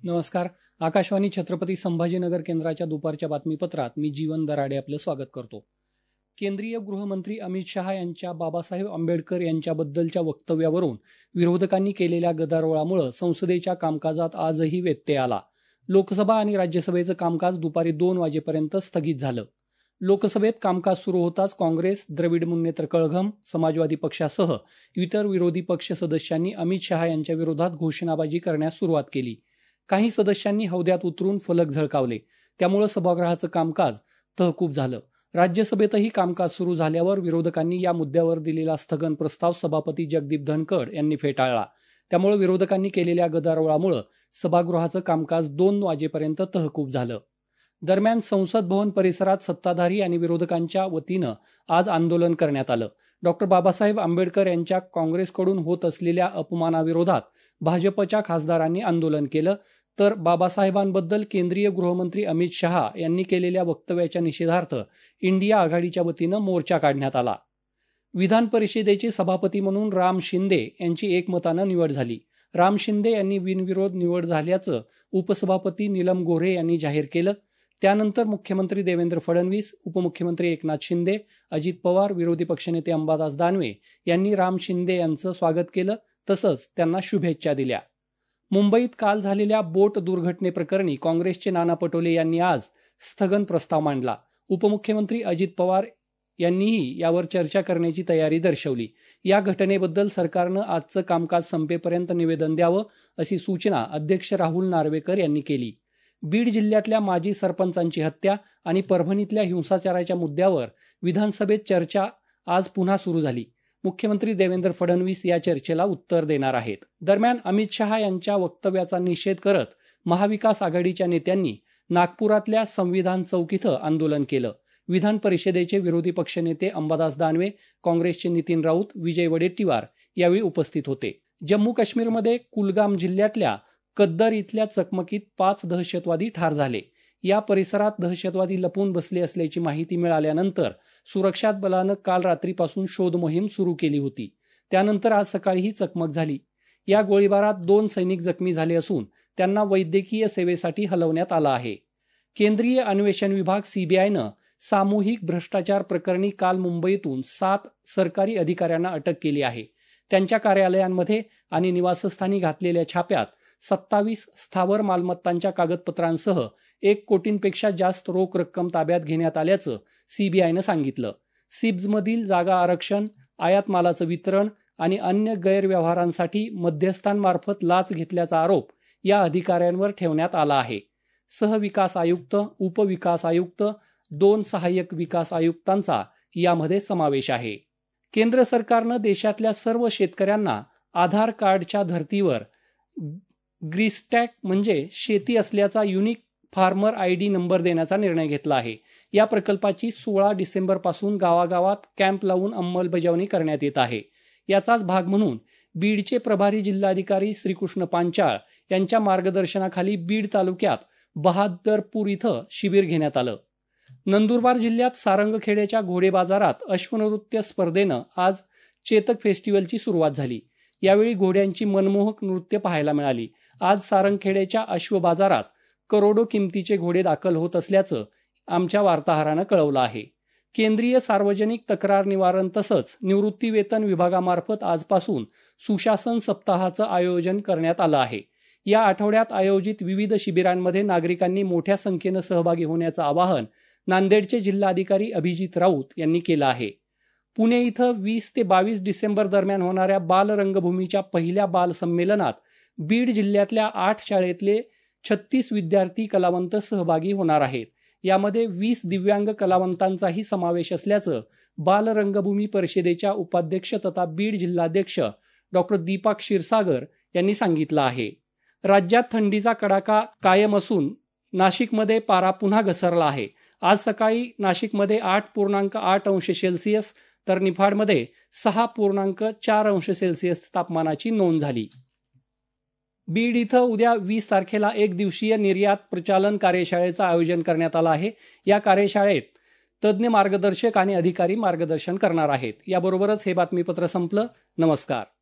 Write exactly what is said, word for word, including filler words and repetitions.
नमस्कार. आकाशवाणी छत्रपती संभाजीनगर केंद्राच्या दुपारच्या बातमीपत्रात मी जीवन दराडे आपलं स्वागत करतो. केंद्रीय गृहमंत्री अमित शहा यांच्या बाबासाहेब आंबेडकर यांच्याबद्दलच्या वक्तव्यावरून विरोधकांनी केलेल्या गदारोळामुळे संसदेच्या कामकाजात आजही व्यत्यय आला. लोकसभा आणि राज्यसभेचं कामकाज दुपारी दोन वाजेपर्यंत स्थगित झालं. लोकसभेत कामकाज सुरू होताच काँग्रेस, द्रविड मुन्नेत्र कळघम, समाजवादी पक्षासह इतर विरोधी पक्ष सदस्यांनी अमित शहा यांच्या विरोधात घोषणाबाजी करण्यास सुरुवात केली. काही सदस्यांनी हौद्यात उतरून फलक झळकावले. त्यामुळे सभागृहाचं कामकाज तहकूब झालं. राज्यसभेतही कामकाज सुरू झाल्यावर विरोधकांनी या मुद्द्यावर दिलेला स्थगन प्रस्ताव सभापती जगदीप धनखड यांनी फेटाळला. त्यामुळे विरोधकांनी केलेल्या गदारोळामुळे सभागृहाचं कामकाज दोन वाजेपर्यंत तहकूब झालं. दरम्यान संसद भवन परिसरात सत्ताधारी आणि विरोधकांच्या वतीनं आज आंदोलन करण्यात आलं. डॉक्टर बाबासाहेब आंबेडकर यांच्या काँग्रेसकडून होत असलेल्या अपमानाविरोधात भाजपच्या खासदारांनी आंदोलन केलं, तर बाबासाहेबांबद्दल केंद्रीय गृहमंत्री अमित शहा यांनी केलेल्या वक्तव्याच्या निषेधार्थ इंडिया आघाडीच्या वतीनं मोर्चा काढण्यात आला. विधान परिषदेचे सभापती म्हणून राम शिंदे यांची एकमतानं निवड झाली. राम शिंदे यांनी बिनविरोध निवड झाल्याचं उपसभापती नीलम गोऱ्हे यांनी जाहीर केलं. त्यानंतर मुख्यमंत्री देवेंद्र फडणवीस, उपमुख्यमंत्री एकनाथ शिंदे, अजित पवार, विरोधी पक्षनेते अंबादास दानवे यांनी राम शिंदे यांचं स्वागत केलं, तसंच त्यांना शुभेच्छा दिल्या. मुंबईत काल झालेल्या बोट दुर्घटनेप्रकरणी काँग्रेसचे नाना पटोले यांनी आज स्थगन प्रस्ताव मांडला. उपमुख्यमंत्री अजित पवार यांनीही यावर चर्चा करण्याची तयारी दर्शवली. या घटनेबद्दल सरकारनं आजचं कामकाज संपेपर्यंत निवेदन द्यावं अशी सूचना अध्यक्ष राहुल नार्वेकर यांनी केली. बीड जिल्ह्यातल्या माजी सरपंचांची हत्या आणि परभणीतल्या हिंसाचाराच्या मुद्द्यावर विधानसभेत चर्चा आज पुन्हा सुरू झाली. मुख्यमंत्री देवेंद्र फडणवीस या चर्चेला उत्तर देणार आहेत. दरम्यान अमित शहा यांच्या वक्तव्याचा निषेध करत महाविकास आघाडीच्या नेत्यांनी नागपुरातल्या संविधान चौक इथं आंदोलन केलं. विधान परिषदेचे विरोधी पक्षनेते अंबादास दानवे, काँग्रेसचे नितीन राऊत, विजय वडेट्टीवार यावेळी उपस्थित होते. जम्मू काश्मीरमध्ये कुलगाम जिल्ह्यातल्या कद्दर इथल्या चकमकीत पाच दहशतवादी ठार झाले. या परिसरात दहशतवादी लपून बसले असल्याची माहिती मिळाल्यानंतर सुरक्षा दलानं काल रात्रीपासून शोध मोहीम सुरू केली होती. त्यानंतर आज सकाळी ही चकमक झाली. या गोळीबारात दोन सैनिक जखमी झाले असून त्यांना वैद्यकीय सेवेसाठी हलवण्यात आलं आहे. केंद्रीय अन्वेषण विभाग सीबीआयनं सामूहिक भ्रष्टाचार प्रकरणी काल मुंबईतून सात सरकारी अधिकाऱ्यांना अटक केली आहे. त्यांच्या कार्यालयांमध्ये आणि निवासस्थानी घातलेल्या छाप्यात सत्तावीस स्थावर मालमत्तांच्या कागदपत्रांसह एक कोटींपेक्षा जास्त रोख रक्कम ताब्यात घेण्यात आल्याचं सीबीआयनं सांगितलं. सिब्जमधील जागा आरक्षण, आयात मालाचं वितरण आणि अन्य गैरव्यवहारांसाठी मध्यस्थांमार्फत लाच घेतल्याचा आरोप या अधिकाऱ्यांवर ठेवण्यात आला आहे. सहविकास आयुक्त, उपविकास आयुक्त, दोन सहाय्यक विकास आयुक्तांचा यामध्ये समावेश आहे. केंद्र सरकारनं देशातल्या सर्व शेतकऱ्यांना आधार कार्डच्या धर्तीवर ग्रीस्टॅक म्हणजे शेती असल्याचा unique farmer I D number देण्याचा निर्णय घेतला आहे. या प्रकल्पाची सोळा डिसेंबर पासून गावागावात कॅम्प लावून अंमलबजावणी करण्यात येत आहे. याचाच भाग म्हणून बीडचे प्रभारी जिल्हाधिकारी श्रीकृष्ण पांचाळ यांच्या मार्गदर्शनाखाली बीड तालुक्यात बहादरपूर इथं शिबिर घेण्यात आलं. नंदुरबार जिल्ह्यात सारंगखेड्याच्या घोडे बाजारात अश्वनृत्य स्पर्धेनं आज चेतक फेस्टिवलची सुरुवात झाली. यावेळी घोड्यांची मनमोहक नृत्य पाहायला मिळाली. आज सारंगखेड्याच्या अश्व बाजारात करोडो किमतीचे घोडे दाखल होत असल्याचं आमच्या वार्ताहरानं कळवलं आहे. केंद्रीय सार्वजनिक तक्रार निवारण तसंच निवृत्तीवेतन विभागामार्फत आजपासून सुशासन सप्ताहाचं आयोजन करण्यात आलं आहे. या आठवड्यात आयोजित विविध शिबिरांमध्ये नागरिकांनी मोठ्या संख्येनं सहभागी होण्याचं आवाहन नांदेडचे जिल्हाधिकारी अभिजित राऊत यांनी केलं आहे. पुणे इथं वीस ते बावीस डिसेंबर दरम्यान होणाऱ्या बाल रंगभूमीच्या पहिल्या बाल संमेलनात बीड जिल्ह्यातल्या आठ शाळेतले छत्तीस विद्यार्थी कलावंत सहभागी होणार आहेत. यामध्ये वीस दिव्यांग कलावंतांचाही समावेश असल्याचं बाल रंगभूमी परिषदेच्या उपाध्यक्ष तथा बीड जिल्हाध्यक्ष डॉक्टर दीपा क्षीरसागर यांनी सांगितलं आहे. राज्यात थंडीचा कडाका कायम असून नाशिकमध्ये पारा पुन्हा घसरला आहे. आज सकाळी नाशिकमध्ये आठ पूर्णांक आठ अंश सेल्सिअस तर निफाडमध्ये सहा पूर्णांक चार अंश सेल्सिअस तापमानाची नोंद झाली. बीड इथं उद्या वीस तारखेला एक दिवसीय निर्यात प्रचालन कार्यशाळेचं आयोजन करण्यात आलं आहे. या कार्यशाळेत तज्ज्ञ मार्गदर्शक आणि अधिकारी मार्गदर्शन करणार आहेत. याबरोबरच हे बातमीपत्र संपलं. नमस्कार.